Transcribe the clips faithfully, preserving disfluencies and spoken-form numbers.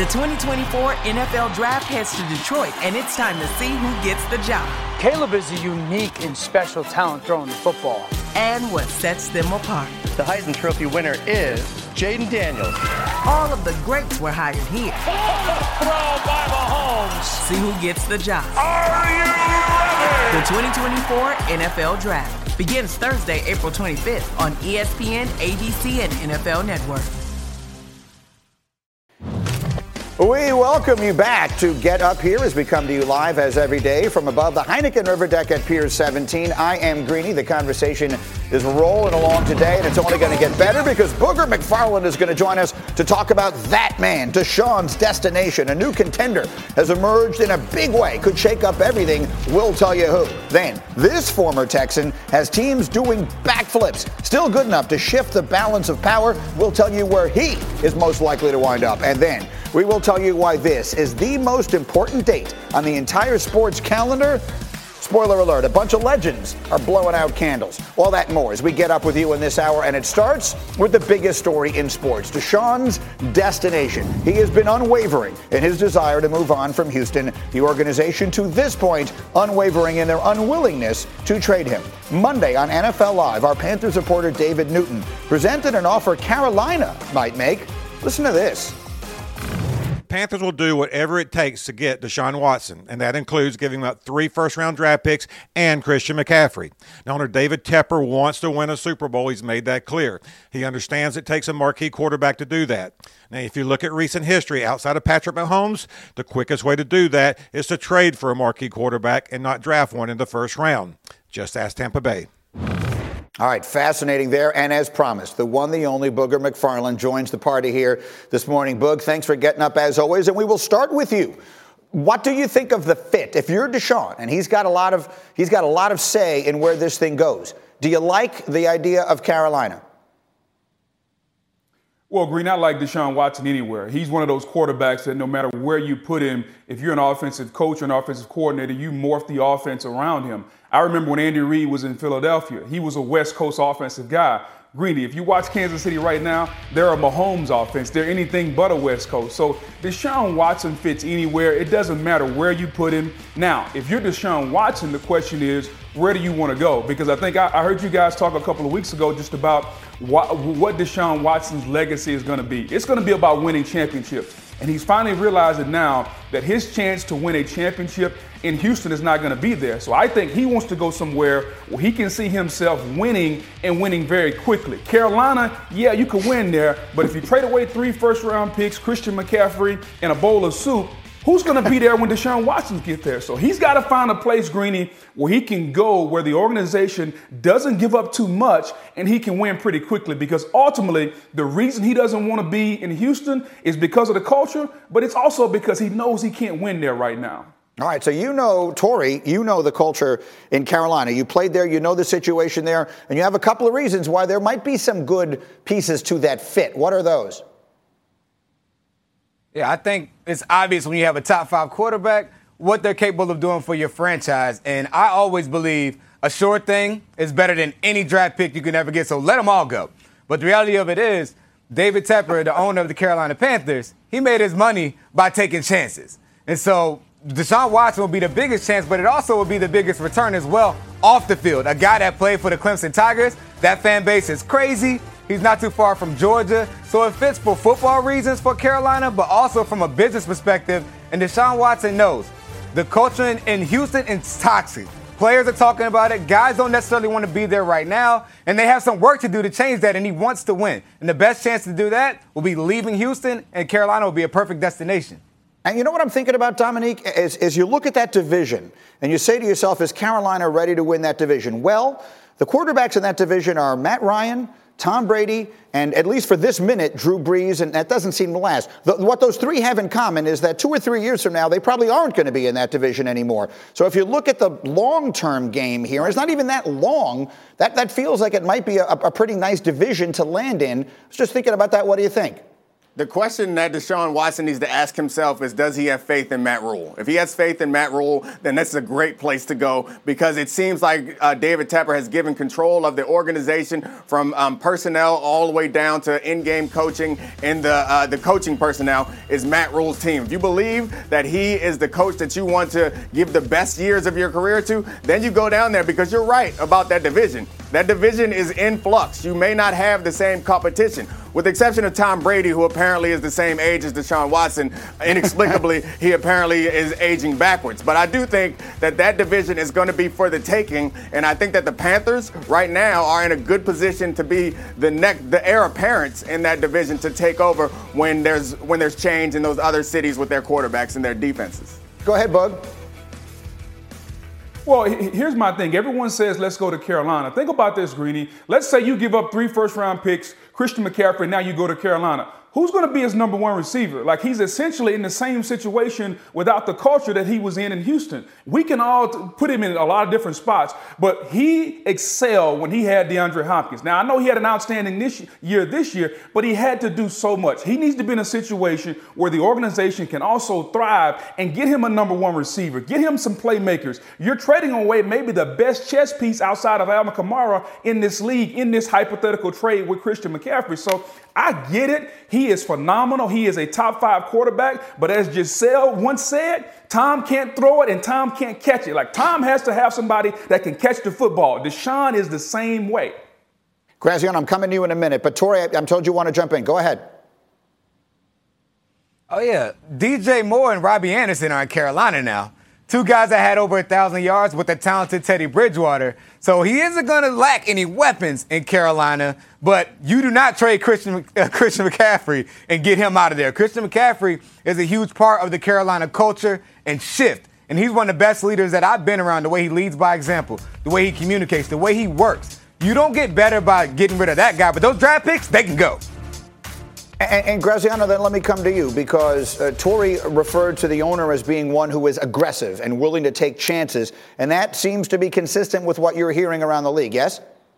The twenty twenty-four N F L Draft heads to Detroit, and it's time to see who gets the job. Caleb is a unique and special talent throwing the football. And what sets them apart. The Heisman Trophy winner is Jaden Daniels. All of the greats were hired here. Throw by Mahomes. See who gets the job. Are you ready? The twenty twenty-four N F L Draft begins Thursday, April twenty-fifth on E S P N, A B C, and N F L Network. We welcome you back to Get Up Here as we come to you live as every day from above the Heineken River Deck at Pier seventeen. I am Greeny. The conversation is rolling along today, and it's only going to get better because Booger McFarland is going to join us to talk about that man, Deshaun's destination. A new contender has emerged in a big way, could shake up everything. We'll tell you who. Then, this former Texan has teams doing backflips, still good enough to shift the balance of power. We'll tell you where he is most likely to wind up. And then, we will tell you why this is the most important date on the entire sports calendar. Spoiler alert, a bunch of legends are blowing out candles. All that and more as we get up with you in this hour, and it starts with the biggest story in sports, Deshaun's destination. He has been unwavering in his desire to move on from Houston, the organization to this point unwavering in their unwillingness to trade him. Monday on N F L Live, our Panthers reporter David Newton presented an offer Carolina might make. Listen to this. Panthers will do whatever it takes to get Deshaun Watson, and that includes giving up three first-round draft picks and Christian McCaffrey. Now, owner David Tepper wants to win a Super Bowl. He's made that clear. He understands it takes a marquee quarterback to do that. Now, if you look at recent history outside of Patrick Mahomes, the quickest way to do that is to trade for a marquee quarterback and not draft one in the first round. Just ask Tampa Bay. All right, fascinating there. And as promised, the one, the only Booger McFarland joins the party here this morning. Boog, thanks for getting up as always. And we will start with you. What do you think of the fit? If you're Deshaun, and he's got a lot of he's got a lot of say in where this thing goes, do you like the idea of Carolina? Well, Green, I like Deshaun Watson anywhere. He's one of those quarterbacks that no matter where you put him, if you're an offensive coach or an offensive coordinator, you morph the offense around him. I remember when Andy Reid was in Philadelphia. He was a West Coast offensive guy. Greeny, if you watch Kansas City right now, they're a Mahomes offense. They're anything but a West Coast. So Deshaun Watson fits anywhere. It doesn't matter where you put him. Now, if you're Deshaun Watson, the question is, where do you want to go? Because I think I, I heard you guys talk a couple of weeks ago just about what, what Deshaun Watson's legacy is going to be. It's going to be about winning championships. And he's finally realizing now that his chance to win a championship in Houston is not going to be there. So I think he wants to go somewhere where he can see himself winning and winning very quickly. Carolina, yeah, you could win there, but if you trade away three first-round picks, Christian McCaffrey, and a bowl of soup, who's going to be there when Deshaun Watson gets there? So he's got to find a place, Greeny, where he can go where the organization doesn't give up too much and he can win pretty quickly, because ultimately the reason he doesn't want to be in Houston is because of the culture, but it's also because he knows he can't win there right now. All right, so you know, Torrey, you know the culture in Carolina. You played there, you know the situation there, and you have a couple of reasons why there might be some good pieces to that fit. What are those? Yeah, I think it's obvious when you have a top five quarterback what they're capable of doing for your franchise. And I always believe a sure thing is better than any draft pick you can ever get, so let them all go. But the reality of it is, David Tepper, the owner of the Carolina Panthers, he made his money by taking chances. And so Deshaun Watson will be the biggest chance, but it also will be the biggest return as well off the field. A guy that played for the Clemson Tigers, that fan base is crazy. He's not too far from Georgia. So it fits for football reasons for Carolina, but also from a business perspective. And Deshaun Watson knows the culture in, in Houston is toxic. Players are talking about it. Guys don't necessarily want to be there right now. And they have some work to do to change that, and he wants to win. And the best chance to do that will be leaving Houston, and Carolina will be a perfect destination. And you know what I'm thinking about, Dominique, is, is you look at that division and you say to yourself, is Carolina ready to win that division? Well, the quarterbacks in that division are Matt Ryan, Tom Brady, and at least for this minute, Drew Brees, and that doesn't seem to last. The, what those three have in common is that two or three years from now, they probably aren't going to be in that division anymore. So if you look at the long-term game here, it's not even that long, that, that feels like it might be a, a pretty nice division to land in. I was just thinking about that. What do you think? The question that Deshaun Watson needs to ask himself is, does he have faith in Matt Rule? If he has faith in Matt Rule, then this is a great place to go, because it seems like uh, David Tepper has given control of the organization from um, personnel all the way down to in-game coaching, and the uh, the coaching personnel is Matt Rule's team. If you believe that he is the coach that you want to give the best years of your career to, then you go down there, because you're right about that division. That division is in flux. You may not have the same competition. With the exception of Tom Brady, who apparently is the same age as Deshaun Watson, inexplicably, he apparently is aging backwards. But I do think that that division is going to be for the taking, and I think that the Panthers right now are in a good position to be the next, the heir apparent in that division to take over when there's when there's change in those other cities with their quarterbacks and their defenses. Go ahead, Bug. Well, here's my thing. Everyone says, let's go to Carolina. Think about this, Greeny. Let's say you give up three first-round picks, Christian McCaffrey, now you go to Carolina. Who's going to be his number one receiver? Like, he's essentially in the same situation without the culture that he was in in Houston. We can all t- put him in a lot of different spots, but he excelled when he had DeAndre Hopkins. Now, I know he had an outstanding this year this year, but he had to do so much. He needs to be in a situation where the organization can also thrive and get him a number one receiver, get him some playmakers. You're trading away maybe the best chess piece outside of Alvin Kamara in this league, in this hypothetical trade with Christian McCaffrey. So I get it. He is phenomenal. He is a top five quarterback. But as Giselle once said, Tom can't throw it and Tom can't catch it. Like, Tom has to have somebody that can catch the football. Deshaun is the same way. Graziano, I'm coming to you in a minute. But, Tori, I'm told you want to jump in. Go ahead. Oh, yeah. D J Moore and Robbie Anderson are in Carolina now. Two guys that had over one thousand yards with the talented Teddy Bridgewater. So he isn't going to lack any weapons in Carolina, but you do not trade Christian, uh, Christian McCaffrey and get him out of there. Christian McCaffrey is a huge part of the Carolina culture and shift, and he's one of the best leaders that I've been around, the way he leads by example, the way he communicates, the way he works. You don't get better by getting rid of that guy, but those draft picks, they can go. And, and Graziano, then let me come to you, because uh, Tori referred to the owner as being one who is aggressive and willing to take chances, and that seems to be consistent with what you're hearing around the league, yes?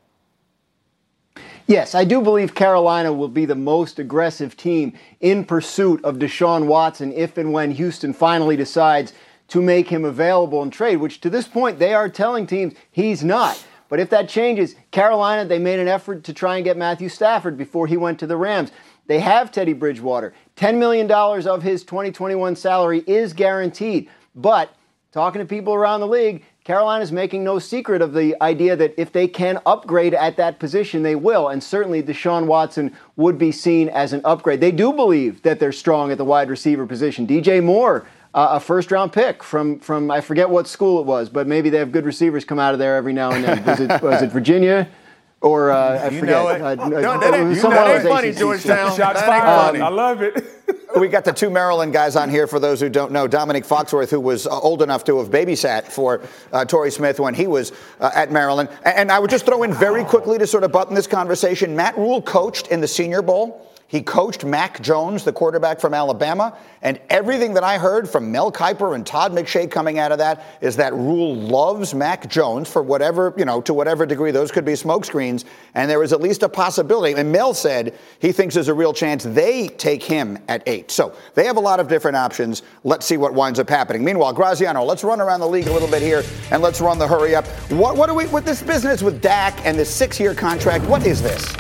Yes, I do believe Carolina will be the most aggressive team in pursuit of Deshaun Watson if and when Houston finally decides to make him available in trade, which to this point they are telling teams he's not. But if that changes, Carolina, they made an effort to try and get Matthew Stafford before he went to the Rams. They have Teddy Bridgewater. ten million dollars of his twenty twenty-one salary is guaranteed. But talking to people around the league, Carolina's making no secret of the idea that if they can upgrade at that position, they will. And certainly Deshaun Watson would be seen as an upgrade. They do believe that they're strong at the wide receiver position. D J Moore, uh, a first-round pick from, from, I forget what school it was, but maybe they have good receivers come out of there every now and then. Was it, was it Virginia? Or uh, I you forget. Know it. Uh, no, that ain't, you know that ain't funny, Georgetown. Shots fired. Um, I love it. We got the two Maryland guys on here, for those who don't know. Dominic Foxworth, who was uh, old enough to have babysat for uh, Torrey Smith when he was uh, at Maryland. And, and I would just throw in very quickly to sort of button this conversation, Matt Rule coached in the Senior Bowl. He coached Mac Jones, the quarterback from Alabama, and everything that I heard from Mel Kiper and Todd McShay coming out of that is that Rule loves Mac Jones for whatever, you know, to whatever degree those could be smokescreens, and there is at least a possibility. And Mel said he thinks there's a real chance they take him at eight. So they have a lot of different options. Let's see what winds up happening. Meanwhile, Graziano, let's run around the league a little bit here, and let's run the hurry up. What, what do we, with this business with Dak and this six-year contract, what is this?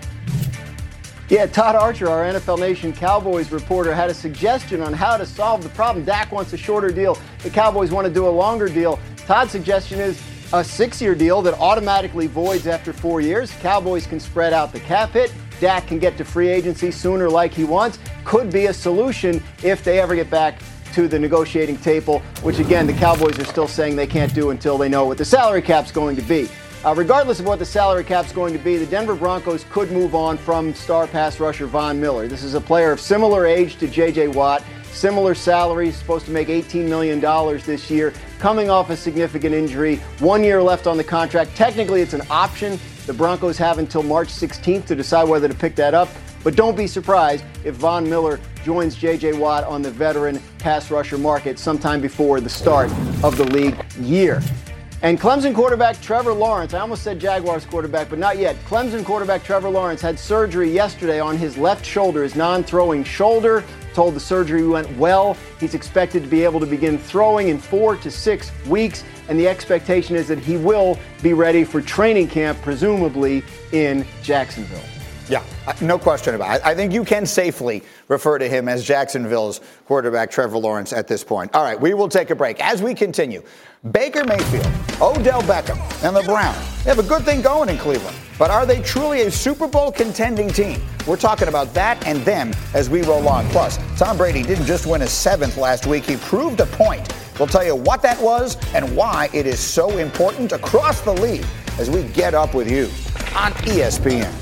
Yeah, Todd Archer, our N F L Nation Cowboys reporter, had a suggestion on how to solve the problem. Dak wants a shorter deal. The Cowboys want to do a longer deal. Todd's suggestion is a six-year deal that automatically voids after four years. Cowboys can spread out the cap hit. Dak can get to free agency sooner like he wants. Could be a solution if they ever get back to the negotiating table, which, again, the Cowboys are still saying they can't do until they know what the salary cap's going to be. Uh, regardless of what the salary cap's going to be, the Denver Broncos could move on from star pass rusher Von Miller. This is a player of similar age to J J Watt, similar salary, supposed to make eighteen million dollars this year, coming off a significant injury, one year left on the contract. Technically, it's an option. The Broncos have until March sixteenth to decide whether to pick that up. But don't be surprised if Von Miller joins J J Watt on the veteran pass rusher market sometime before the start of the league year. And Clemson quarterback Trevor Lawrence, I almost said Jaguars quarterback, but not yet. Clemson quarterback Trevor Lawrence had surgery yesterday on his left shoulder, his non-throwing shoulder. Told the surgery went well. He's expected to be able to begin throwing in four to six weeks, and the expectation is that he will be ready for training camp, presumably in Jacksonville. Yeah, no question about it. I think you can safely refer to him as Jacksonville's quarterback, Trevor Lawrence, at this point. All right, we will take a break. As we continue, Baker Mayfield, Odell Beckham, and the Browns, they have a good thing going in Cleveland. But are they truly a Super Bowl contending team? We're talking about that and them as we roll on. Plus, Tom Brady didn't just win his seventh last week. He proved a point. We'll tell you what that was and why it is so important across the league as we get up with you on E S P N.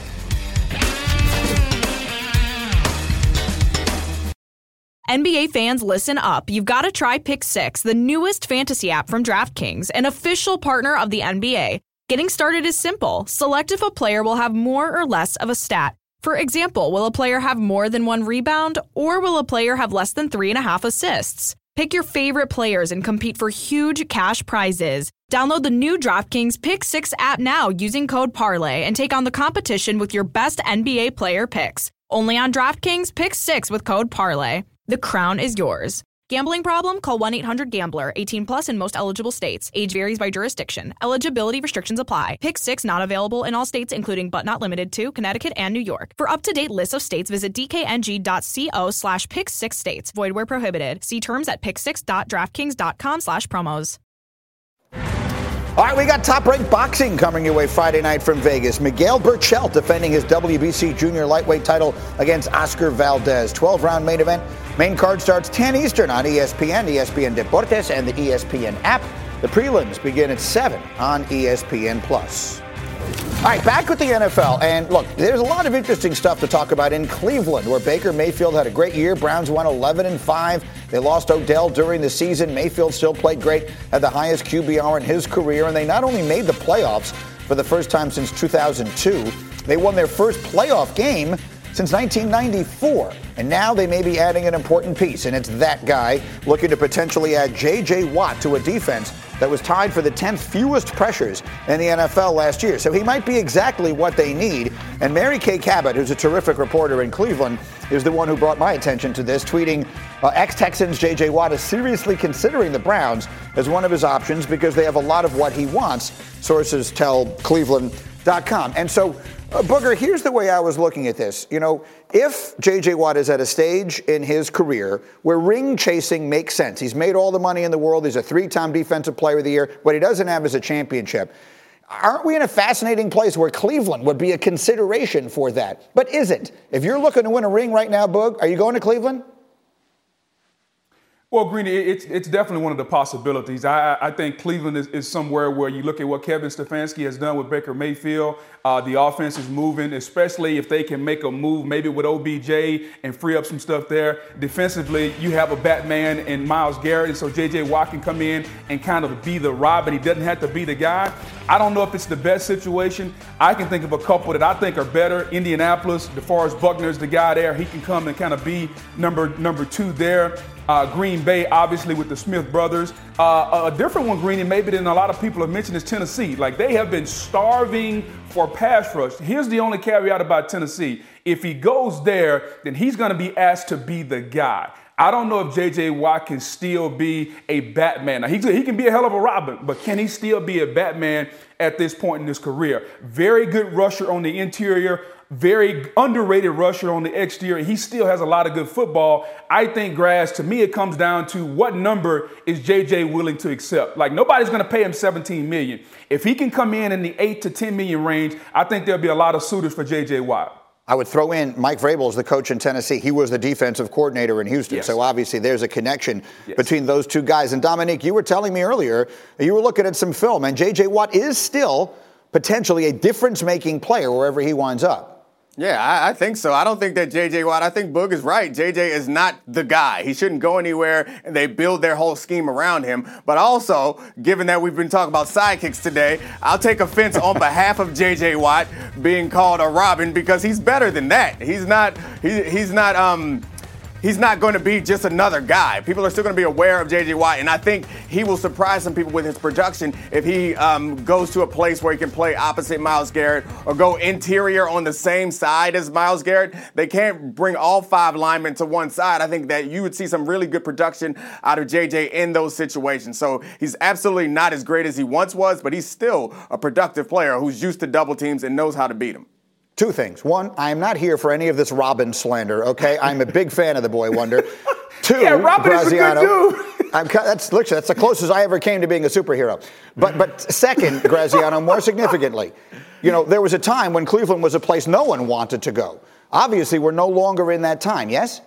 N B A fans, listen up. You've got to try Pick Six, the newest fantasy app from DraftKings, an official partner of the N B A. Getting started is simple. Select if a player will have more or less of a stat. For example, will a player have more than one rebound, or will a player have less than three and a half assists? Pick your favorite players and compete for huge cash prizes. Download the new DraftKings Pick Six app now using code Parlay and take on the competition with your best N B A player picks. Only on DraftKings Pick Six with code Parlay. The crown is yours. Gambling problem? Call one eight hundred gambler. eighteen plus in most eligible states. Age varies by jurisdiction. Eligibility restrictions apply. Pick Six not available in all states, including but not limited to Connecticut and New York. For up-to-date lists of states, visit dkng.co slash pick six states. Void where prohibited. See terms at pick six dot draftkings dot com slash promos. All right, we got top-ranked boxing coming your way Friday night from Vegas. Miguel Berchelt defending his W B C junior lightweight title against Oscar Valdez. twelve-round main event. Main card starts ten Eastern on E S P N, E S P N Deportes, and the E S P N app. The prelims begin at seven on E S P N Plus. All right, back with the N F L. And look, there's a lot of interesting stuff to talk about in Cleveland, where Baker Mayfield had a great year. Browns won eleven and five. They lost Odell during the season. Mayfield still played great, had the highest Q B R in his career. And they not only made the playoffs for the first time since two thousand two, they won their first playoff game since nineteen ninety-four. And now they may be adding an important piece, and it's that guy looking to potentially add J J. Watt to a defense that was tied for the tenth fewest pressures in the N F L last year. So he might be exactly what they need. And Mary Kay Cabot, who's a terrific reporter in Cleveland, is the one who brought my attention to this, tweeting, uh, ex-Texans J J. Watt is seriously considering the Browns as one of his options because they have a lot of what he wants, sources tell Cleveland dot com. And so, Uh, Booger, here's the way I was looking at this. You know, if J J. Watt is at a stage in his career where ring chasing makes sense, he's made all the money in the world, he's a three-time Defensive Player of the Year, what he doesn't have is a championship. Aren't we in a fascinating place where Cleveland would be a consideration for that? But isn't. If you're looking to win a ring right now, Boog, are you going to Cleveland? Well, Greeny, it's it's definitely one of the possibilities. I I think Cleveland is, is somewhere where you look at what Kevin Stefanski has done with Baker Mayfield. Uh, the offense is moving, especially if they can make a move maybe with O B J and free up some stuff there. Defensively, you have a Batman in Myles Garrett, and so J J. Watt can come in and kind of be the Robin. He doesn't have to be the guy. I don't know if it's the best situation. I can think of a couple that I think are better. Indianapolis, DeForest Buckner is the guy there. He can come and kind of be number number two there. Uh, Green Bay, obviously, with the Smith brothers. Uh, a different one, Greeny, maybe than a lot of people have mentioned, is Tennessee. Like, they have been starving for pass rush. Here's the only caveat about Tennessee. If he goes there, then he's going to be asked to be the guy. I don't know if J J. Watt can still be a Batman. Now, he, he can be a hell of a Robin, but can he still be a Batman at this point in his career? Very good rusher on the interior. Very underrated rusher on the exterior. He still has a lot of good football. I think, Grass, to me, it comes down to what number is J J willing to accept. Like, nobody's going to pay him seventeen million dollars. If he can come in in the eight to ten million range, I think there'll be a lot of suitors for J J. Watt. I would throw in Mike Vrabel, the coach in Tennessee. He was the defensive coordinator in Houston. Yes. So obviously there's a connection yes. between those two guys. And Dominique, you were telling me earlier, you were looking at some film, and J J. Watt is still potentially a difference-making player wherever he winds up. Yeah, I, I think so. I don't think that J J. Watt, I think Boog is right. J J is not the guy. He shouldn't go anywhere, and they build their whole scheme around him. But also, given that we've been talking about sidekicks today, I'll take offense on behalf of J J. Watt being called a Robin because he's better than that. He's not, he, he's not, um, he's not going to be just another guy. People are still going to be aware of J J. Watt, and I think he will surprise some people with his production if he um, goes to a place where he can play opposite Myles Garrett or go interior on the same side as Myles Garrett. They can't bring all five linemen to one side. I think that you would see some really good production out of J J in those situations. So he's absolutely not as great as he once was, but he's still a productive player who's used to double teams and knows how to beat them. Two things. One, I am not here for any of this Robin slander, okay? I'm a big fan of the boy wonder. Two, yeah, Robin Graziano, is a good dude. I'm, that's, look, that's the closest I ever came to being a superhero. But, but second, Graziano, more significantly, you know, there was a time when Cleveland was a place no one wanted to go. Obviously, we're no longer in that time, yes?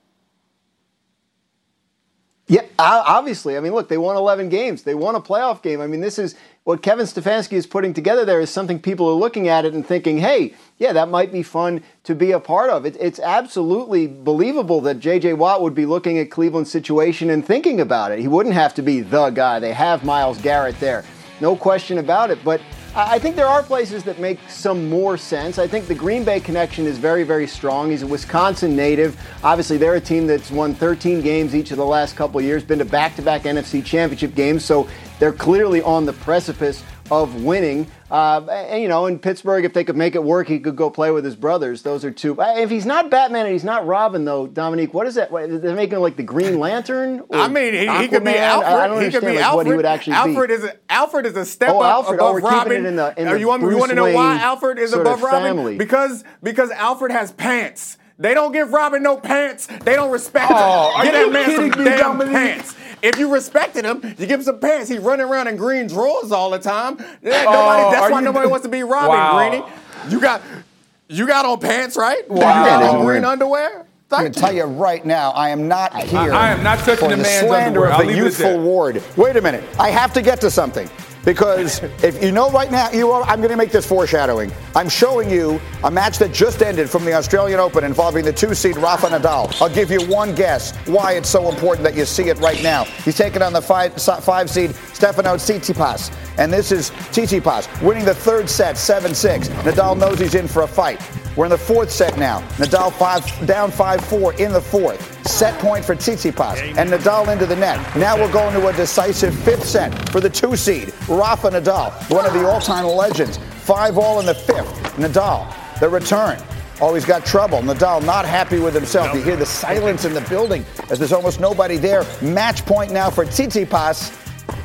Yeah, obviously. I mean, look, they won eleven games. They won a playoff game. I mean, this is what Kevin Stefanski is putting together there is something people are looking at it and thinking, hey, yeah, that might be fun to be a part of. It, it's absolutely believable that J J. Watt would be looking at Cleveland's situation and thinking about it. He wouldn't have to be the guy. They have Myles Garrett there. No question about it. But I think there are places that make some more sense. I think the Green Bay connection is very, very strong. He's a Wisconsin native. Obviously, they're a team that's won thirteen games each of the last couple of years, been to back-to-back N F C championship games, so they're clearly on the precipice of winning. Uh, and, you know, in Pittsburgh, if they could make it work, he could go play with his brothers. Those are two. If he's not Batman and he's not Robin, though, Dominique, what is that? They're making like the Green Lantern? Or I mean, he, he could be Aquaman? Alfred. I don't he could understand be like, Alfred. what he would actually Alfred be. Is a, Alfred is a step oh, up Alfred. above oh, we're Robin. Keeping it in the, in uh, the you want, Bruce you want to know why Wayne Alfred is sort above of Robin? family. Because because Alfred has pants. They don't give Robin no pants. They don't respect oh, him. Get that man some me, damn Dominique? pants. If you respected him, you give him some pants. He's running around in green drawers all the time. Yeah, Oh, nobody, that's why you- nobody wants to be Robin, Wow. Greeny. You got you got on pants, right? Wow. You got on green Wearing- underwear? I'm going to tell you right now, I am not here I am not touching for the the man's slander underwear. I'll of the leave it at youthful that. ward. Wait a minute. I have to get to something. Because if you know right now, you are, I'm going to make this foreshadowing. I'm showing you a match that just ended from the Australian Open involving the two-seed Rafa Nadal. I'll give you one guess why it's so important that you see it right now. He's taking on the five, five-seed Stefanos Tsitsipas. And this is Tsitsipas winning the third set, seven six. Nadal knows he's in for a fight. We're in the fourth set now. Nadal five, down five four in the fourth. Set point for Tsitsipas. And Nadal into the net. Now we're going to a decisive fifth set for the two-seed, Rafa Nadal, one of the all-time legends. Five all in the fifth. Nadal, the return. Oh, he's got trouble. Nadal not happy with himself. Nope. You hear the silence in the building as there's almost nobody there. Match point now for Tsitsipas.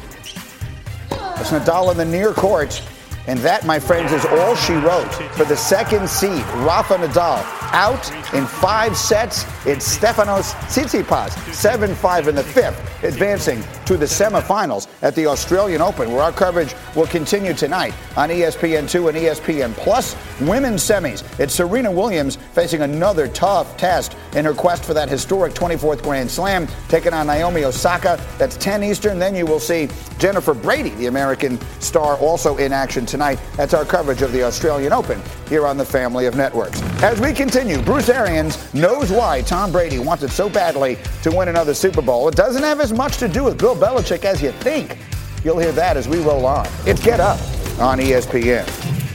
It's Nadal in the near court. And that, my friends, is all she wrote for the second seed, Rafa Nadal. Out in five sets, it's Stefanos Tsitsipas, seven five in the fifth, advancing to the semifinals at the Australian Open, where our coverage will continue tonight on E S P N two and E S P N Plus. Women's semis, it's Serena Williams facing another tough test in her quest for that historic twenty-fourth Grand Slam, taking on Naomi Osaka. That's ten Eastern. Then you will see Jennifer Brady, the American star, also in action tonight. That's our coverage of the Australian Open here on the family of networks. As we continue, Bruce Arians knows why Tom Brady wants it so badly to win another Super Bowl. It doesn't have as much to do with Bill Belichick as you think. You'll hear that as we roll on. It's Get Up on E S P N.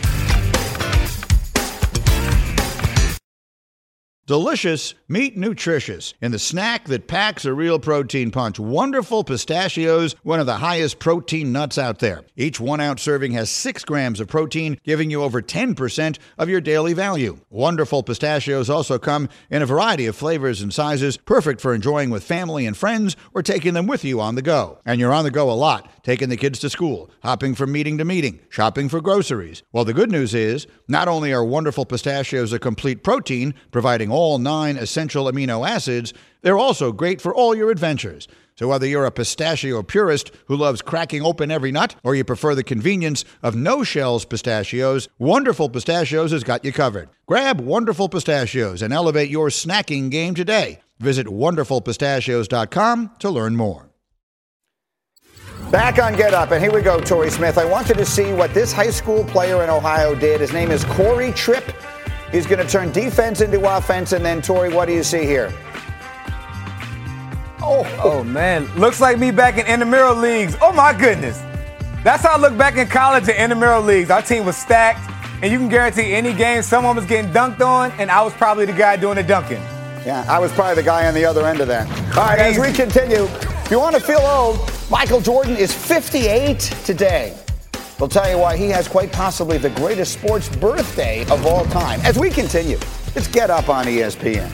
Delicious, meet nutritious in the snack that packs a real protein punch. Wonderful Pistachios, one of the highest protein nuts out there. Each one-ounce serving has six grams of protein, giving you over ten percent of your daily value. Wonderful Pistachios also come in a variety of flavors and sizes, perfect for enjoying with family and friends or taking them with you on the go. And you're on the go a lot, taking the kids to school, hopping from meeting to meeting, shopping for groceries. Well, the good news is, not only are Wonderful Pistachios a complete protein, providing all nine essential amino acids, they're also great for all your adventures. So whether you're a pistachio purist who loves cracking open every nut, or you prefer the convenience of no-shells pistachios, Wonderful Pistachios has got you covered. Grab Wonderful Pistachios and elevate your snacking game today. Visit wonderful pistachios dot com to learn more. Back on Get Up, and here we go, Torrey Smith. I wanted to see what this high school player in Ohio did. His name is Corey Tripp. He's going to turn defense into offense, and then, Torrey, what do you see here? Oh, oh man. Looks like me back in intramural leagues. Oh, my goodness. That's how I look back in college in intramural leagues. Our team was stacked, and you can guarantee any game someone was getting dunked on, and I was probably the guy doing the dunking. Yeah, I was probably the guy on the other end of that. All right, as we continue, if you want to feel old, Michael Jordan is fifty-eight today. We'll tell you why he has quite possibly the greatest sports birthday of all time. As we continue, it's Get Up on E S P N.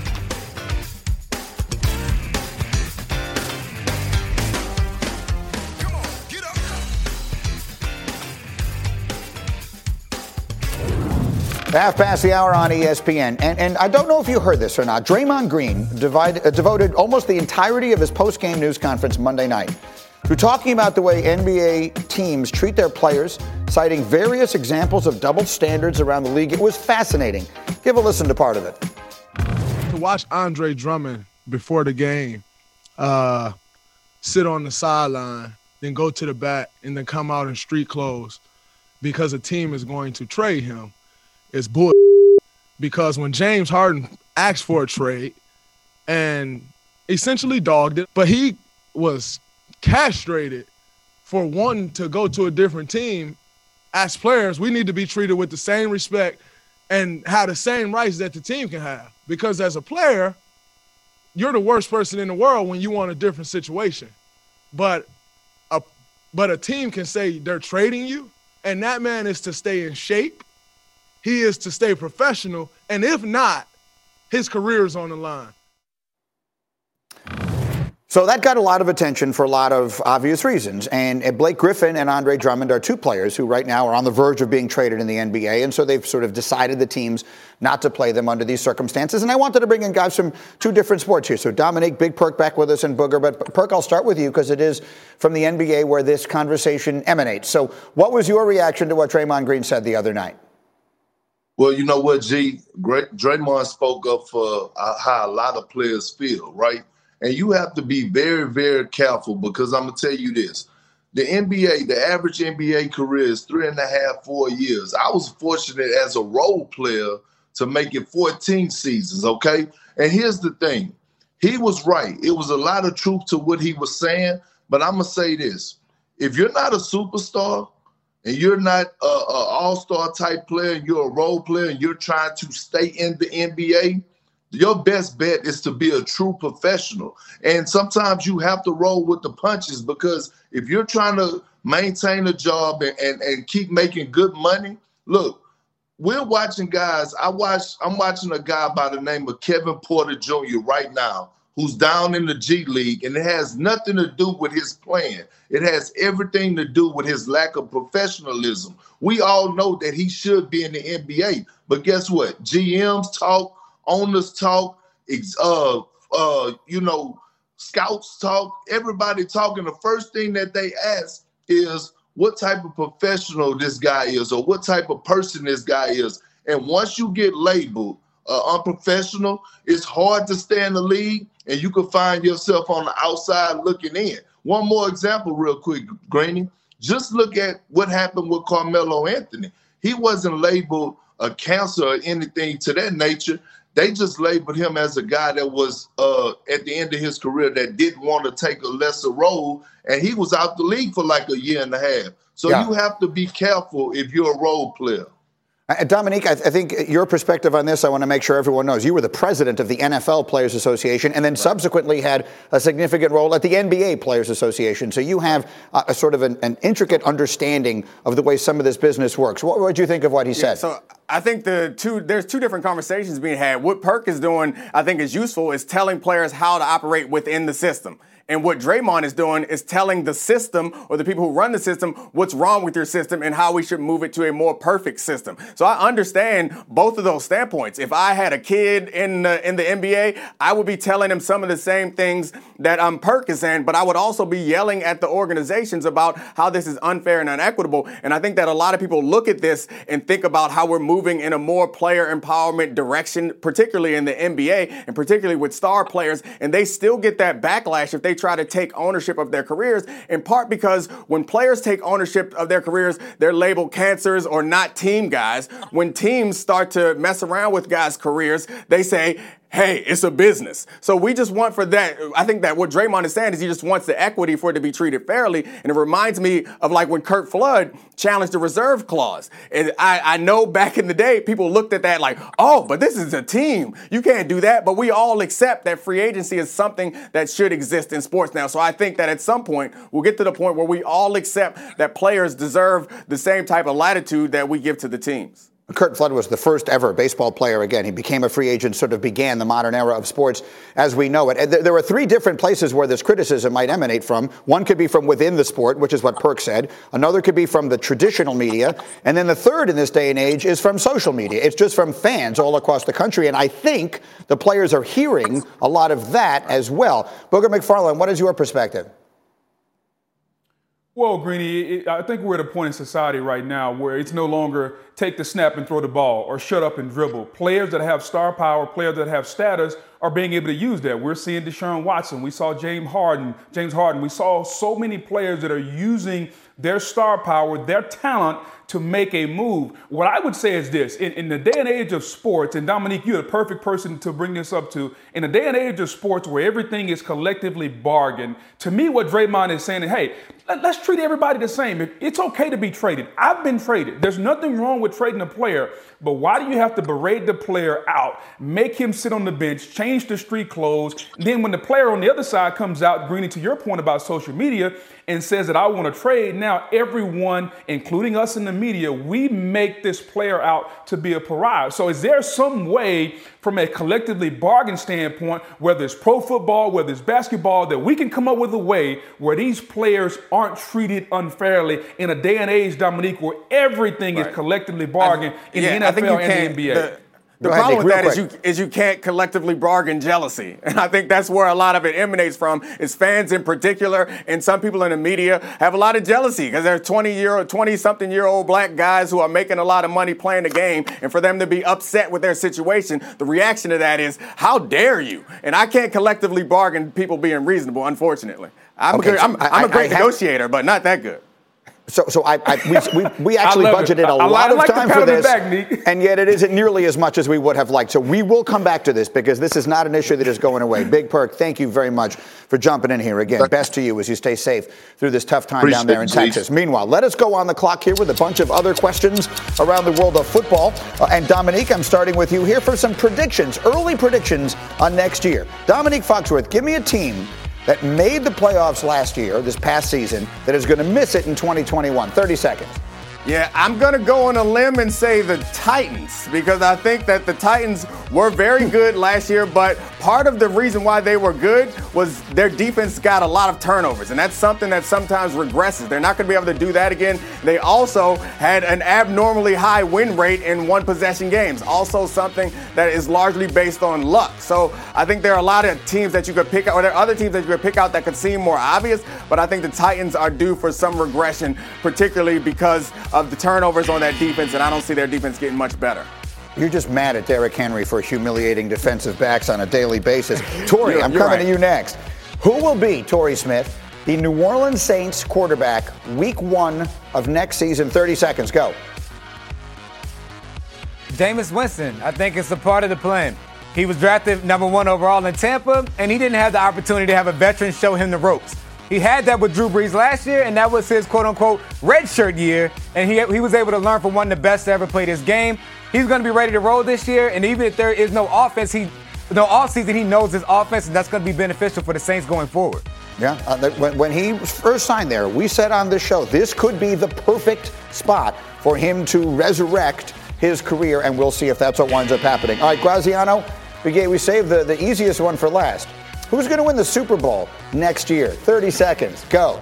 Half past the hour on E S P N. And, and I don't know if you heard this or not. Draymond Green divide, uh, devoted almost the entirety of his post-game news conference Monday night to talking about the way N B A teams treat their players, citing various examples of double standards around the league. It was fascinating. Give a listen to part of it. To watch Andre Drummond before the game uh, sit on the sideline, then go to the back, and then come out in street clothes because a team is going to trade him is bull. Because when James Harden asked for a trade and essentially dogged it, but he was castrated for wanting to go to a different team. As players, we need to be treated with the same respect and have the same rights that the team can have. Because as a player, you're the worst person in the world when you want a different situation. But a, but a team can say they're trading you, and that man is to stay in shape. He is to stay professional, and if not, his career is on the line. So that got a lot of attention for a lot of obvious reasons. And Blake Griffin and Andre Drummond are two players who right now are on the verge of being traded in the N B A. And so they've sort of decided the teams not to play them under these circumstances. And I wanted to bring in guys from two different sports here. So Dominique, Big Perk back with us, and Booger. But Perk, I'll start with you because it is from the N B A where this conversation emanates. So what was your reaction to what Draymond Green said the other night? Well, you know what, G? Draymond spoke up for how a lot of players feel, right? And you have to be very, very careful because I'm going to tell you this. The N B A, the average N B A career is three and a half, four years. I was fortunate as a role player to make it fourteen seasons, okay? And here's the thing. He was right. It was a lot of truth to what he was saying, but I'm going to say this. If you're not a superstar, and you're not a, a all-star type player, and you're a role player, and you're trying to stay in the N B A, your best bet is to be a true professional. And sometimes you have to roll with the punches because if you're trying to maintain a job and, and, and keep making good money, look, we're watching guys. I watch, I'm watching a guy by the name of Kevin Porter Junior right now, who's down in the G League, and it has nothing to do with his playing. It has everything to do with his lack of professionalism. We all know that he should be in the N B A, but guess what? G Ms talk, owners talk, uh, uh, you know, scouts talk, everybody talking. The first thing that they ask is what type of professional this guy is or what type of person this guy is. And once you get labeled uh, unprofessional, it's hard to stay in the league, and you can find yourself on the outside looking in. One more example real quick, Greeny. Just look at what happened with Carmelo Anthony. He wasn't labeled a cancer or anything to that nature. They just labeled him as a guy that was uh, at the end of his career that didn't want to take a lesser role, and he was out the league for like a year and a half. So yeah. You have to be careful if you're a role player. Uh, Dominique, I, th- I think your perspective on this, I want to make sure everyone knows. You were the president of the N F L Players Association and then right. subsequently had a significant role at the N B A Players Association. So you have uh, a sort of an, an intricate understanding of the way some of this business works. What would you think of what he yeah, said? So I think the two there's two different conversations being had. What Perk is doing, I think, is useful is telling players how to operate within the system. And what Draymond is doing is telling the system or the people who run the system what's wrong with your system and how we should move it to a more perfect system. So I understand both of those standpoints. If I had a kid in the, in the N B A, I would be telling him some of the same things that um, Perk is saying, but I would also be yelling at the organizations about how this is unfair and inequitable. And I think that a lot of people look at this and think about how we're moving in a more player empowerment direction, particularly in the N B A and particularly with star players, and they still get that backlash if they try to take ownership of their careers, in part because when players take ownership of their careers, they're labeled cancers or not team guys. When teams start to mess around with guys' careers, they say, hey, it's a business. So we just want for that. I think that what Draymond is saying is he just wants the equity for it to be treated fairly. And it reminds me of like when Curt Flood challenged the reserve clause. And I, I know back in the day, people looked at that like, oh, but this is a team. You can't do that. But we all accept that free agency is something that should exist in sports now. So I think that at some point, we'll get to the point where we all accept that players deserve the same type of latitude that we give to the teams. Curt Flood was the first ever baseball player. Again, he became a free agent, sort of began the modern era of sports as we know it. And there are three different places where this criticism might emanate from. One could be from within the sport, which is what Perk said. Another could be from the traditional media. And then the third in this day and age is from social media. It's just from fans all across the country. And I think the players are hearing a lot of that as well. Booger McFarland, what is your perspective? Well, Greeny, it, I think we're at a point in society right now where it's no longer take the snap and throw the ball or shut up and dribble. Players that have star power, players that have status are being able to use that. We're seeing Deshaun Watson. We saw James Harden. James Harden. We saw so many players that are using their star power, their talent to make a move. What I would say is this, in, in the day and age of sports, and Dominique, you're the perfect person to bring this up to, in the day and age of sports where everything is collectively bargained, to me what Draymond is saying is, hey, let, let's treat everybody the same. It's okay to be traded. I've been traded. There's nothing wrong with trading a player, but why do you have to berate the player out, make him sit on the bench, change the street clothes, and then when the player on the other side comes out, Greeny, to your point about social media, and says that I want to trade, now everyone, including us in the media, we make this player out to be a pariah. So is there some way from a collectively bargain standpoint, whether it's pro football, whether it's basketball, that we can come up with a way where these players aren't treated unfairly in a day and age, Dominique, where everything right. is collectively bargained I, in yeah, the N F L and the N B A? The, The problem with that is you is you can't collectively bargain jealousy. And I think that's where a lot of it emanates from, is fans in particular, and some people in the media have a lot of jealousy because they're twenty-year-old, twenty-something-year-old black guys who are making a lot of money playing the game, and for them to be upset with their situation, the reaction to that is, how dare you? And I can't collectively bargain people being reasonable, unfortunately. I'm, okay, a, good, I'm, I, I'm a great I, I negotiator, have... but not that good. So, so I, I we, we, we actually budgeted a I, lot I, I like of time for this, back, and yet it isn't nearly as much as we would have liked. So we will come back to this because this is not an issue that is going away. Big Perk, thank you very much for jumping in here. Again, best to you as you stay safe through this tough time Appreciate down there in Texas. Meanwhile, let us go on the clock here with a bunch of other questions around the world of football. Uh, and Dominique, I'm starting with you here for some predictions, early predictions on next year. Dominique Foxworth, give me a team that made the playoffs last year, this past season, that is going to miss it in twenty twenty-one. thirty seconds. Yeah, I'm going to go on a limb and say the Titans, because I think that the Titans were very good last year, but part of the reason why they were good was their defense got a lot of turnovers, and that's something that sometimes regresses. They're not going to be able to do that again. They also had an abnormally high win rate in one-possession games, also something that is largely based on luck. So I think there are a lot of teams that you could pick out, or there are other teams that you could pick out that could seem more obvious, but I think the Titans are due for some regression, particularly because of the turnovers on that defense, and I don't see their defense getting much better. You're just mad at Derrick Henry for humiliating defensive backs on a daily basis. Torrey, I'm coming right. to you next. Who will be, Torrey Smith, the New Orleans Saints quarterback week one of next season? thirty seconds, go. Jameis Winston. I think it's a part of the plan. He was drafted number one overall in Tampa, and he didn't have the opportunity to have a veteran show him the ropes. He had that with Drew Brees last year, and that was his quote-unquote redshirt year, and he, he was able to learn from one of the best to ever play this game. He's going to be ready to roll this year, and even if there is no offense, he no offseason, he knows his offense, and that's going to be beneficial for the Saints going forward. Yeah, uh, when, when he first signed there, we said on this show, this could be the perfect spot for him to resurrect his career, and we'll see if that's what winds up happening. All right, Graziano, we, we saved the, the easiest one for last. Who's going to win the Super Bowl next year? thirty seconds. Go.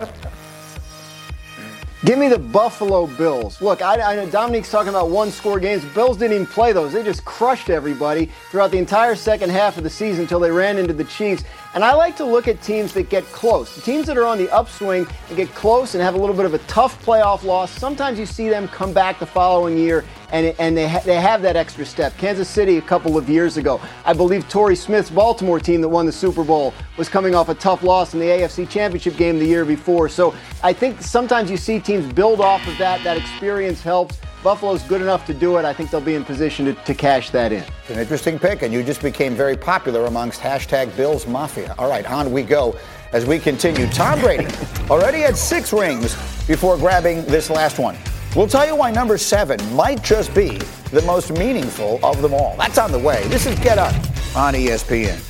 Give me the Buffalo Bills. Look, I, I know Dominique's talking about one-score games. Bills didn't even play those. They just crushed everybody throughout the entire second half of the season until they ran into the Chiefs. And I like to look at teams that get close. The teams that are on the upswing and get close and have a little bit of a tough playoff loss, sometimes you see them come back the following year and, and they, ha- they have that extra step. Kansas City a couple of years ago. I believe Torrey Smith's Baltimore team that won the Super Bowl was coming off a tough loss in the A F C Championship game the year before. So I think sometimes you see teams build off of that. That experience helps. Buffalo's good enough to do it. I think they'll be in position to, to cash that in. It's an interesting pick, and you just became very popular amongst hashtag Bills Mafia. All right, on we go as we continue. Tom Brady already had six rings before grabbing this last one. We'll tell you why number seven might just be the most meaningful of them all. That's on the way. This is Get Up on E S P N.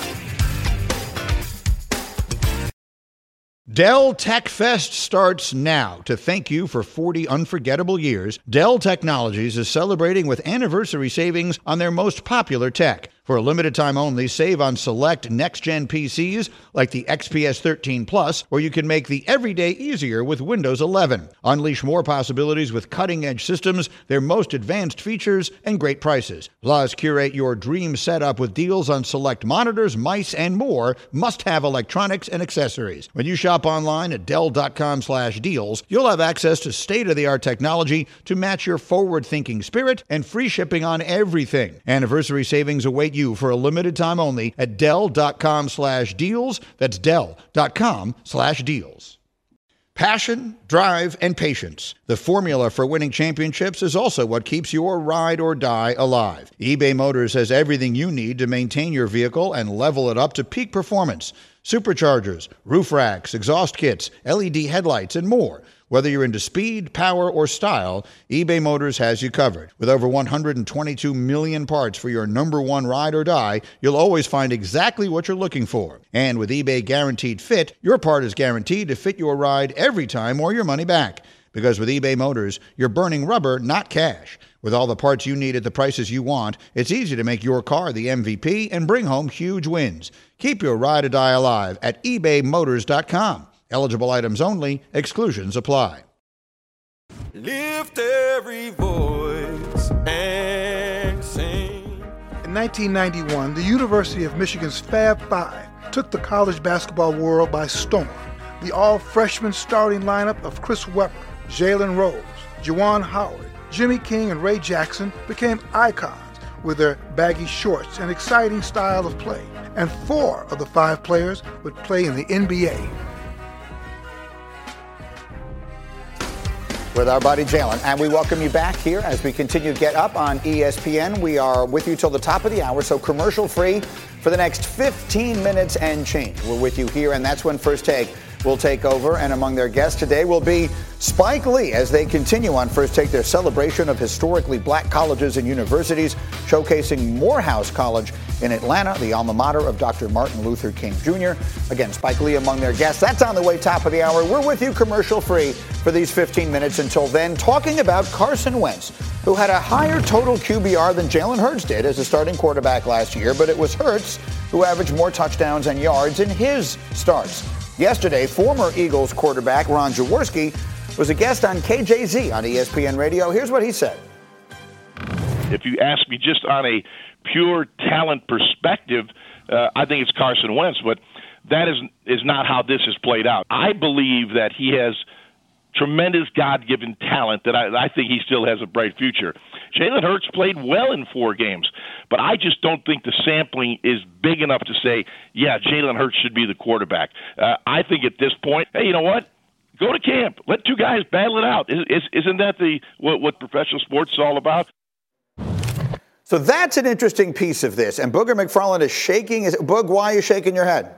Dell Tech Fest starts now. To thank you for forty unforgettable years, Dell Technologies is celebrating with anniversary savings on their most popular tech. For a limited time only, save on select next-gen P Cs like the X P S thirteen Plus, or you can make the everyday easier with Windows eleven. Unleash more possibilities with cutting-edge systems, their most advanced features, and great prices. Plus, curate your dream setup with deals on select monitors, mice, and more must-have electronics and accessories. When you shop online at Dell.com slash deals, you'll have access to state-of-the-art technology to match your forward-thinking spirit and free shipping on everything. Anniversary savings await you for a limited time only at Dell.com slash deals. That's Dell.com slash deals. Passion, drive, and patience. The formula for winning championships is also what keeps your ride or die alive. eBay Motors has everything you need to maintain your vehicle and level it up to peak performance. Superchargers, roof racks, exhaust kits, L E D headlights, and more. Whether you're into speed, power, or style, eBay Motors has you covered. With over one hundred twenty-two million parts for your number one ride or die, you'll always find exactly what you're looking for. And with eBay Guaranteed Fit, your part is guaranteed to fit your ride every time or your money back. Because with eBay Motors, you're burning rubber, not cash. With all the parts you need at the prices you want, it's easy to make your car the M V P and bring home huge wins. Keep your ride or die alive at ebay motors dot com. Eligible items only. Exclusions apply. Lift every voice and sing. In nineteen ninety-one, the University of Michigan's Fab Five took the college basketball world by storm. The all-freshman starting lineup of Chris Webber, Jalen Rose, Juwan Howard, Jimmy King, and Ray Jackson became icons with their baggy shorts and exciting style of play. And four of the five players would play in the N B A. With our buddy Jalen. And we welcome you back here as we continue to Get Up on E S P N. We are with you till the top of the hour, so commercial free for the next fifteen minutes and change. We're with you here, and that's when First Take will take over. And among their guests today will be Spike Lee as they continue on First Take their celebration of historically black colleges and universities, showcasing Morehouse College in Atlanta, the alma mater of Doctor Martin Luther King Junior Again, Spike Lee among their guests. That's on the way, top of the hour. We're with you commercial free for these fifteen minutes until then, talking about Carson Wentz, who had a higher total Q B R than Jalen Hurts did as a starting quarterback last year, but it was Hurts who averaged more touchdowns and yards in his starts. Yesterday, former Eagles quarterback Ron Jaworski was a guest on K J Z on E S P N Radio. Here's what he said. If you ask me just on a pure talent perspective, uh, I think it's Carson Wentz, but that is is not how this has played out. I believe that he has tremendous God-given talent that I, I think he still has a bright future. Jalen Hurts played well in four games, but I just don't think the sampling is big enough to say, yeah, Jalen Hurts should be the quarterback. Uh, I think at this point, hey, you know what? Go to camp. Let two guys battle it out. Is, is, isn't that the what, what professional sports is all about? So that's an interesting piece of this. And Booger McFarland is shaking his... Boog, why are you shaking your head?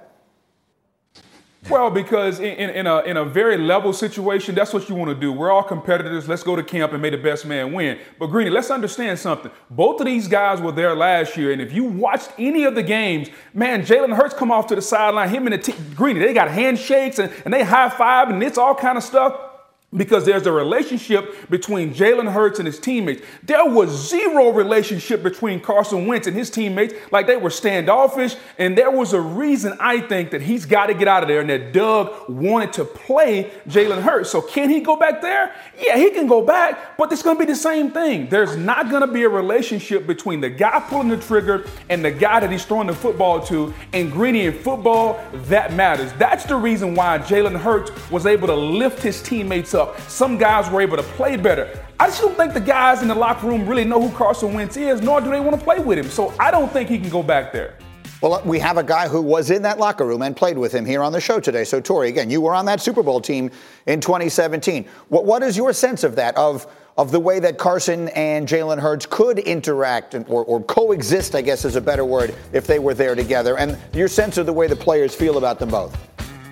Well, because in, in, in, a, in a very level situation, that's what you want to do. We're all competitors. Let's go to camp and make the best man win. But, Greeny, let's understand something. Both of these guys were there last year, and if you watched any of the games, man, Jalen Hurts come off to the sideline, him and the team, Greeny, they got handshakes, and, and they high-five, and it's all kind of stuff. Because there's a relationship between Jalen Hurts and his teammates. There was zero relationship between Carson Wentz and his teammates. Like, they were standoffish, and there was a reason, I think, that he's got to get out of there and that Doug wanted to play Jalen Hurts. So can he go back there? Yeah, he can go back, but it's going to be the same thing. There's not going to be a relationship between the guy pulling the trigger and the guy that he's throwing the football to. And Greeny, in football, that matters. That's the reason why Jalen Hurts was able to lift his teammates up. Some guys were able to play better. I just don't think the guys in the locker room really know who Carson Wentz is, nor do they want to play with him. So I don't think he can go back there. Well, we have a guy who was in that locker room and played with him here on the show today. So, Torrey, again, you were on that Super Bowl team in twenty seventeen. What, what is your sense of that, of of the way that Carson and Jalen Hurts could interact and, or, or coexist, I guess is a better word, if they were there together, and your sense of the way the players feel about them both?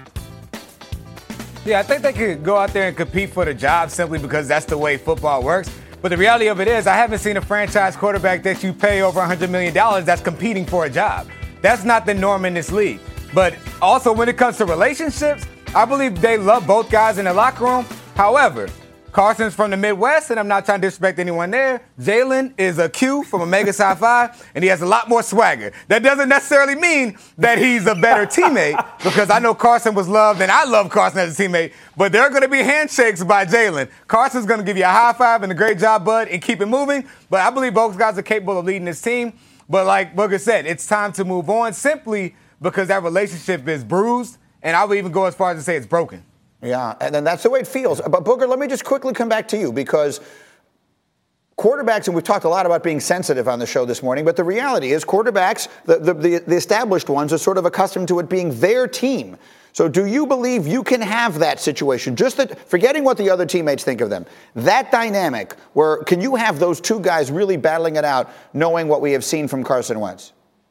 Yeah, I think they could go out there and compete for the job simply because that's the way football works. But the reality of it is I haven't seen a franchise quarterback that you pay over one hundred million dollars that's competing for a job. That's not the norm in this league. But also when it comes to relationships, I believe they love both guys in the locker room. However, Carson's from the Midwest, and I'm not trying to disrespect anyone there. Jalen is a Q from Omega Psi Phi, and he has a lot more swagger. That doesn't necessarily mean that he's a better teammate, because I know Carson was loved, and I love Carson as a teammate, but there are going to be handshakes by Jalen. Carson's going to give you a high five and a great job, bud, and keep it moving. But I believe both guys are capable of leading this team. But like Booger said, it's time to move on simply because that relationship is bruised, and I would even go as far as to say it's broken. Yeah, and then that's the way it feels. But, Booger, let me just quickly come back to you, because quarterbacks, and we've talked a lot about being sensitive on the show this morning, but the reality is quarterbacks, the, the, the, the established ones, are sort of accustomed to it being their team. So do you believe you can have that situation, just that, forgetting what the other teammates think of them, that dynamic where can you have those two guys really battling it out, knowing what we have seen from Carson Wentz?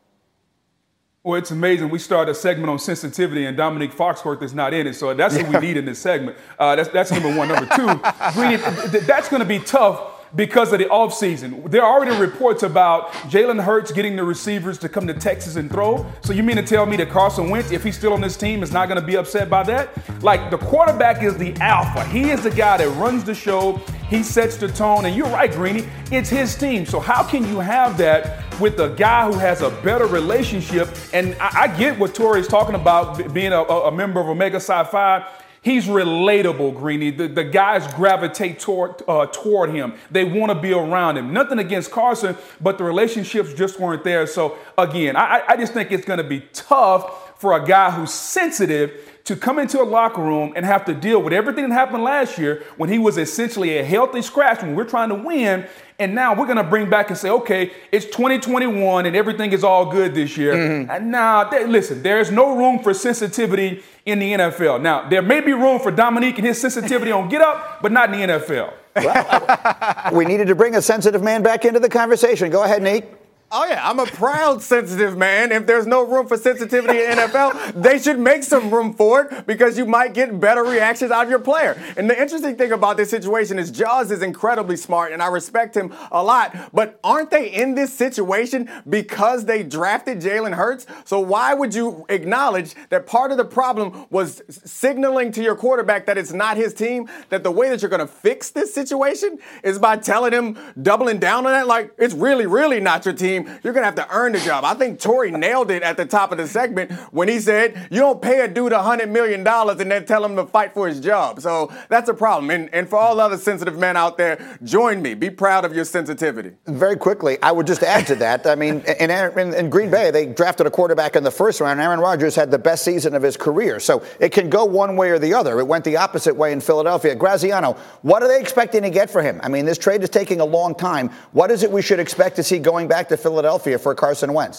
Well, it's amazing. We started a segment on sensitivity, and Dominique Foxworth is not in it, so that's what we need in this segment. Uh, that's, that's number one. Number two, Greeny, that's going to be tough because of the offseason. There are already reports about Jalen Hurts getting the receivers to come to Texas and throw. So you mean to tell me that Carson Wentz, if he's still on this team, is not going to be upset by that? Like, the quarterback is the alpha. He is the guy that runs the show. He sets the tone. And you're right, Greeny, it's his team. So how can you have that with a guy who has a better relationship? And I, I get what Torrey's talking about, being a, a member of Omega Psi Phi. He's relatable, Greeny. The, the guys gravitate toward uh, toward him. They want to be around him. Nothing against Carson, but the relationships just weren't there. So, again, I, I just think it's going to be tough for a guy who's sensitive to come into a locker room and have to deal with everything that happened last year when he was essentially a healthy scratch when we're trying to win. And now we're going to bring back and say, okay, it's twenty twenty-one and everything is all good this year. Mm-hmm. And now, th- listen, there's no room for sensitivity in the N F L. Now, there may be room for Dominique and his sensitivity on Get Up, but not in the N F L. Well, we needed to bring a sensitive man back into the conversation. Go ahead, Nate. Oh, yeah, I'm a proud sensitive man. If there's no room for sensitivity in the N F L, they should make some room for it because you might get better reactions out of your player. And the interesting thing about this situation is Jaws is incredibly smart, and I respect him a lot. But aren't they in this situation because they drafted Jalen Hurts? So why would you acknowledge that part of the problem was signaling to your quarterback that it's not his team, that the way that you're going to fix this situation is by telling him, doubling down on that, like, it's really, really not your team. You're going to have to earn the job. I think Torrey nailed it at the top of the segment when he said, you don't pay a dude one hundred million dollars and then tell him to fight for his job. So that's a problem. And, and for all other sensitive men out there, join me. Be proud of your sensitivity. Very quickly, I would just add to that. I mean, in, in, in Green Bay, they drafted a quarterback in the first round. Aaron Rodgers had the best season of his career. So it can go one way or the other. It went the opposite way in Philadelphia. Graziano, what are they expecting to get for him? I mean, this trade is taking a long time. What is it we should expect to see going back to Philadelphia for Carson Wentz?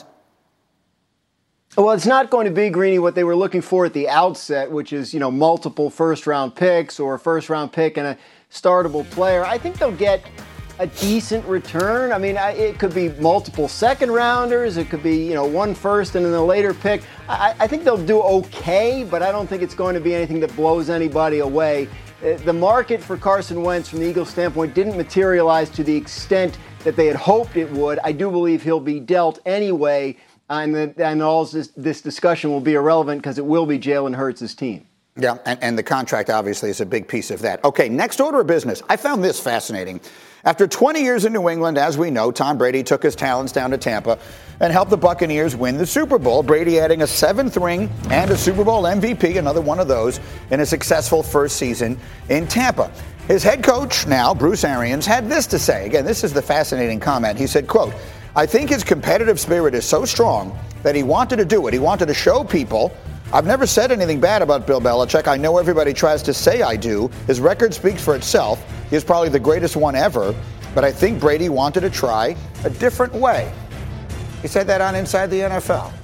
Well, it's not going to be, Greeny, what they were looking for at the outset, which is, you know, multiple first-round picks or a first-round pick and a startable player. I think they'll get a decent return. I mean, it could be multiple second-rounders. It could be, you know, one first and then a later pick. I, I think they'll do okay, but I don't think it's going to be anything that blows anybody away. The market for Carson Wentz from the Eagles' standpoint didn't materialize to the extent that they had hoped it would. I do believe he'll be dealt anyway, and, the, and all this, this discussion will be irrelevant because it will be Jalen Hurts' team. Yeah, and, and the contract obviously is a big piece of that. Okay, next order of business. I found this fascinating. After twenty years in New England, as we know, Tom Brady took his talents down to Tampa and helped the Buccaneers win the Super Bowl. Brady adding a seventh ring and a Super Bowl M V P, another one of those, in a successful first season in Tampa. His head coach now, Bruce Arians, had this to say. Again, this is the fascinating comment. He said, quote, I think his competitive spirit is so strong that he wanted to do it. He wanted to show people. I've never said anything bad about Bill Belichick. I know everybody tries to say I do. His record speaks for itself. He's probably the greatest one ever. But I think Brady wanted to try a different way. He said that on Inside the N F L.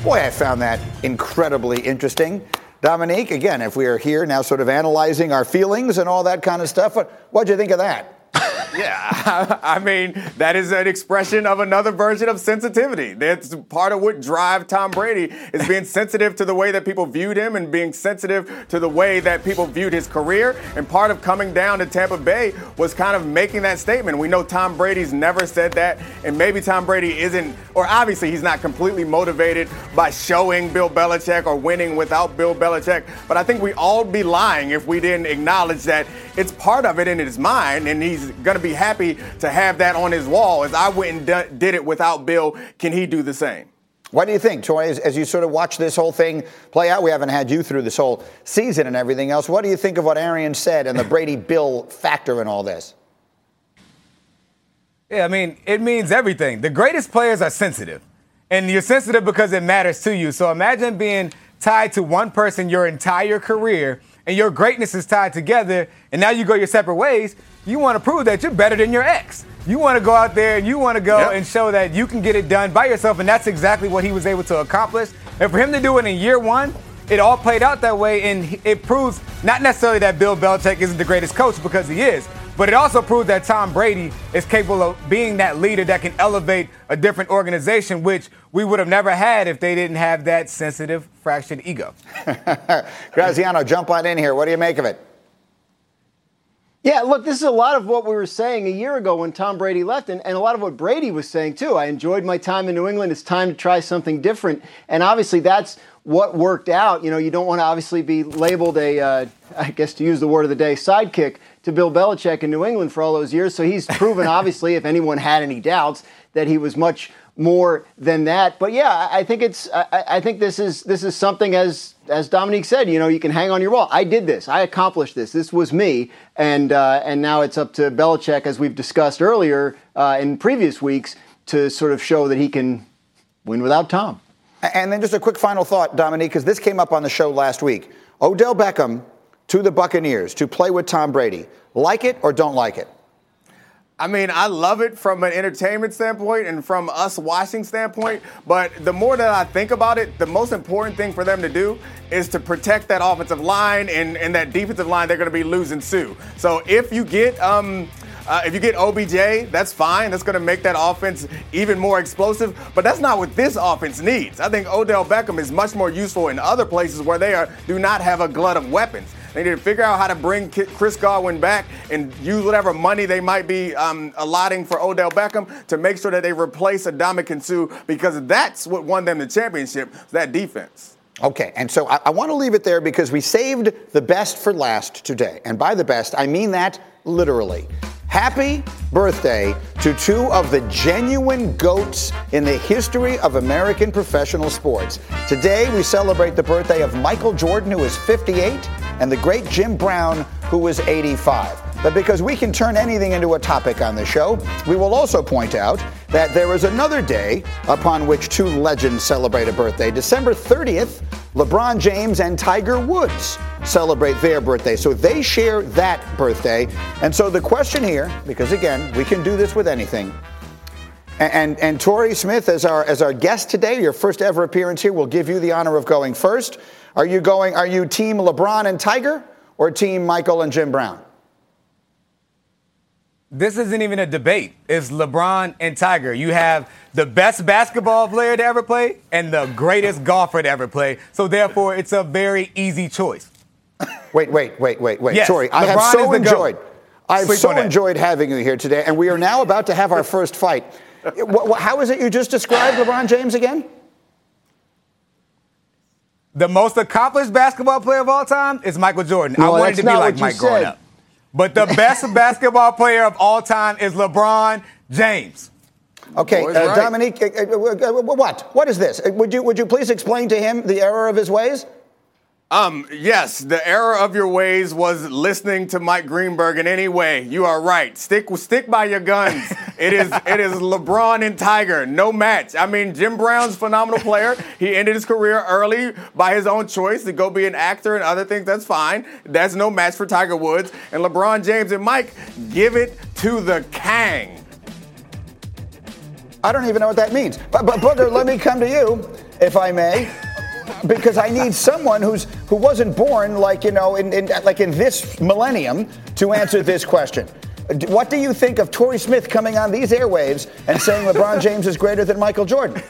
Boy, I found that incredibly interesting. Dominique, again, if we are here now sort of analyzing our feelings and all that kind of stuff, what, what'd you think of that? Yeah, I mean, that is an expression of another version of sensitivity. That's part of what drives Tom Brady is being sensitive to the way that people viewed him and being sensitive to the way that people viewed his career. And part of coming down to Tampa Bay was kind of making that statement. We know Tom Brady's never said that, and maybe Tom Brady isn't, or obviously he's not completely motivated by showing Bill Belichick or winning without Bill Belichick. But I think we all be lying if we didn't acknowledge that it's part of it in his mind, and he's going to be happy to have that on his wall. As I went and d- did it without Bill, can he do the same? What do you think, Troy, as, as you sort of watch this whole thing play out? We haven't had you through this whole season and everything else. What do you think of what Arians said and the Brady-Bill factor in all this? Yeah, I mean, it means everything. The greatest players are sensitive, and you're sensitive because it matters to you. So imagine being tied to one person your entire career, and your greatness is tied together, and now you go your separate ways. You want to prove that you're better than your ex. You want to go out there and you want to go yep. and show that you can get it done by yourself, and that's exactly what he was able to accomplish. And for him to do it in year one, it all played out that way, and it proves not necessarily that Bill Belichick isn't the greatest coach, because he is, but it also proves that Tom Brady is capable of being that leader that can elevate a different organization, which we would have never had if they didn't have that sensitive, fractured ego. Graziano, jump on in here. What do you make of it? Yeah, look, this is a lot of what we were saying a year ago when Tom Brady left, and, and a lot of what Brady was saying, too. I enjoyed my time in New England. It's time to try something different. And obviously that's what worked out. You know, you don't want to obviously be labeled a, uh, I guess to use the word of the day, sidekick to Bill Belichick in New England for all those years. So he's proven, obviously, if anyone had any doubts, that he was much more than that. But yeah, I think it's. I, I think this is this is something, as as Dominique said. You know, you can hang on your wall. I did this. I accomplished this. This was me. And uh, and now it's up to Belichick, as we've discussed earlier uh, in previous weeks, to sort of show that he can win without Tom. And then just a quick final thought, Dominique, because this came up on the show last week. Odell Beckham to the Buccaneers to play with Tom Brady. Like it or don't like it? I mean, I love it from an entertainment standpoint and from us watching standpoint, but the more that I think about it, the most important thing for them to do is to protect that offensive line and, and that defensive line. They're going to be losing Sue. So if you get um, uh, if you get O B J, that's fine. That's going to make that offense even more explosive, but that's not what this offense needs. I think Odell Beckham is much more useful in other places where they are, do not have a glut of weapons. They need to figure out how to bring Chris Godwin back and use whatever money they might be um, allotting for Odell Beckham to make sure that they replace Ndamukong Suh, because that's what won them the championship, that defense. Okay, and so I, I want to leave it there because we saved the best for last today. And by the best, I mean that literally. Happy birthday to two of the genuine GOATs in the history of American professional sports. Today, we celebrate the birthday of Michael Jordan, who is fifty-eight, and the great Jim Brown, who was eighty-five. But because we can turn anything into a topic on the show, we will also point out that there is another day upon which two legends celebrate a birthday. December thirtieth, LeBron James and Tiger Woods celebrate their birthday. So they share that birthday. And so the question here, because again, we can do this with anything, and, and, and Torrey Smith, as our as our guest today, your first ever appearance here, will give you the honor of going first. Are you going, are you team LeBron and Tiger or team Michael and Jim Brown? This isn't even a debate. It's LeBron and Tiger. You have the best basketball player to ever play and the greatest golfer to ever play. So therefore, it's a very easy choice. Wait, wait, wait, wait, wait. Yes, Sorry, I LeBron have so is the enjoyed. GOAT. I've Sleep so on that. enjoyed having you here today, and we are now about to have our first fight. Wh- wh- How is it you just described LeBron James again? The most accomplished basketball player of all time is Michael Jordan. No, I wanted that's to be not like what you Mike growing said. up. But the best basketball player of all time is LeBron James. Okay, Boy's uh, right. Dominique, uh, uh, uh, what? What is this? Uh, Would you would you please explain to him the error of his ways? Um, yes, the error of your ways was listening to Mike Greenberg in any way. You are right. Stick stick by your guns. It is it is LeBron and Tiger. No match. I mean, Jim Brown's a phenomenal player. He ended his career early by his own choice to go be an actor and other things. That's fine. That's no match for Tiger Woods. And LeBron James and Mike, give it to the Kang. I don't even know what that means. But, but Booger, let me come to you. if I may, because I need someone who's who wasn't born like, you know, in, in like in this millennium to answer this question. What do you think of Torrey Smith coming on these airwaves and saying LeBron James is greater than Michael Jordan?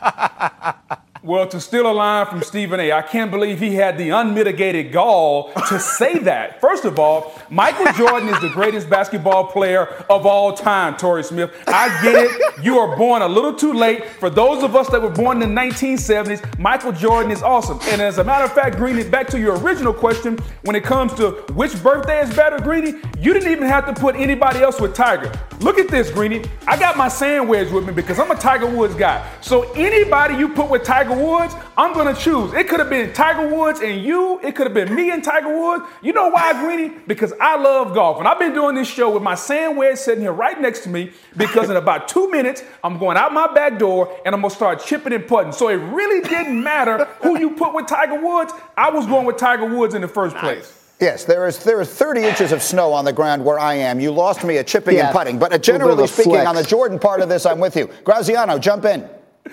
Well, to steal a line from Stephen A., I can't believe he had the unmitigated gall to say that. First of all, Michael Jordan is the greatest basketball player of all time, Torrey Smith. I get it. You are born a little too late. For those of us that were born in the nineteen seventies, Michael Jordan is awesome. And as a matter of fact, Greeny, back to your original question, when it comes to which birthday is better, Greeny, you didn't even have to put anybody else with Tiger. Look at this, Greeny. I got my sand wedge with me because I'm a Tiger Woods guy. So anybody you put with Tiger Woods, I'm going to choose. It could have been Tiger Woods and you. It could have been me and Tiger Woods. You know why, Greeny? Because I love golf. And I've been doing this show with my sand wedge sitting here right next to me because in about two minutes, I'm going out my back door and I'm going to start chipping and putting. So it really didn't matter who you put with Tiger Woods. I was going with Tiger Woods in the first place. Yes, there is there is thirty inches of snow on the ground where I am. You lost me at chipping yeah, and putting. But uh, generally speaking, flex. on the Jordan part of this, I'm with you. Graziano, jump in.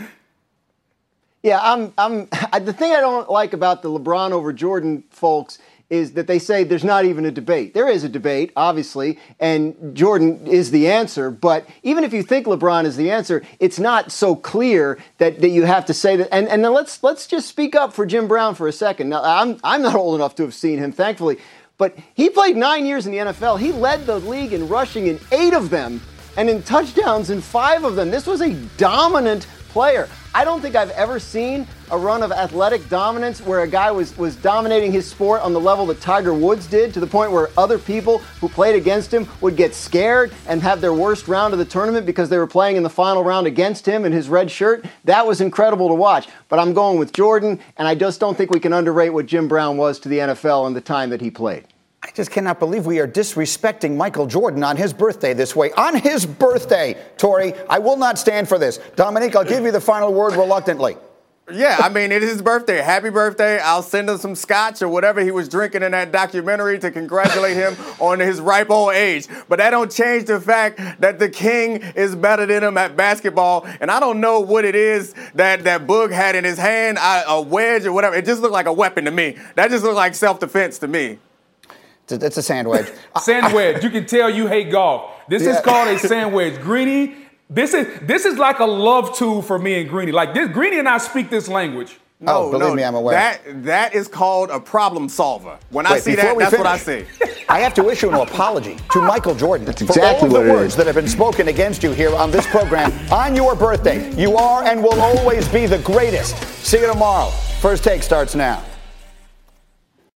Yeah, I'm. I'm. The thing I don't like about the LeBron over Jordan folks is that they say there's not even a debate. There is a debate, obviously, and Jordan is the answer. But even if you think LeBron is the answer, it's not so clear that, that you have to say that. And, and then let's let's just speak up for Jim Brown for a second. Now, I'm I'm not old enough to have seen him, thankfully, but he played nine years in the N F L. He led the league in rushing in eight of them and in touchdowns in five of them. This was a dominant player. I don't think I've ever seen a run of athletic dominance where a guy was, was dominating his sport on the level that Tiger Woods did, to the point where other people who played against him would get scared and have their worst round of the tournament because they were playing in the final round against him in his red shirt. That was incredible to watch. But I'm going with Jordan, and I just don't think we can underrate what Jim Brown was to the N F L in the time that he played. I just cannot believe we are disrespecting Michael Jordan on his birthday this way. On his birthday, Torrey, I will not stand for this. Dominique, I'll give you the final word reluctantly. Yeah, I mean, it is his birthday. Happy birthday. I'll send him some scotch or whatever he was drinking in that documentary to congratulate him on his ripe old age. But that don't change the fact that the king is better than him at basketball. And I don't know what it is that, that Boog had in his hand, a wedge or whatever. It just looked like a weapon to me. That just looked like self-defense to me. It's a sand wedge. Sand wedge. You can tell you hate golf. This yeah. is called a sand wedge. Greeny, this is this is like a love tool for me and Greeny. Like this, Greeny and I speak this language. No, oh, believe no, me, I'm aware. That that is called a problem solver. When Wait, I see that, that's finish, what I see. I have to issue an apology to Michael Jordan that's exactly for all of the what words is. that have been spoken against you here on this program on your birthday. You are and will always be the greatest. See you tomorrow. First Take starts now.